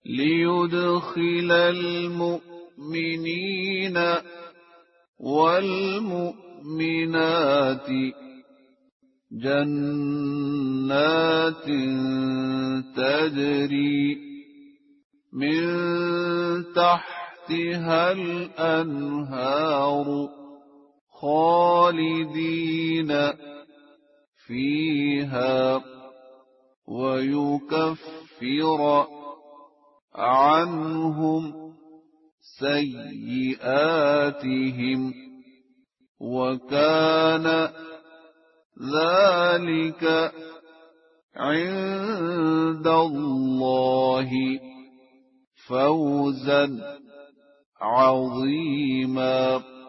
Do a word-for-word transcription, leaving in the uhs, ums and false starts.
ليدخل المؤمنين والمؤمنات جنات تجري من تحتها الأنهار خالدين فيها ويكفر عنهم سيئاتهم وكان ذلك عند الله فوزا عظيما.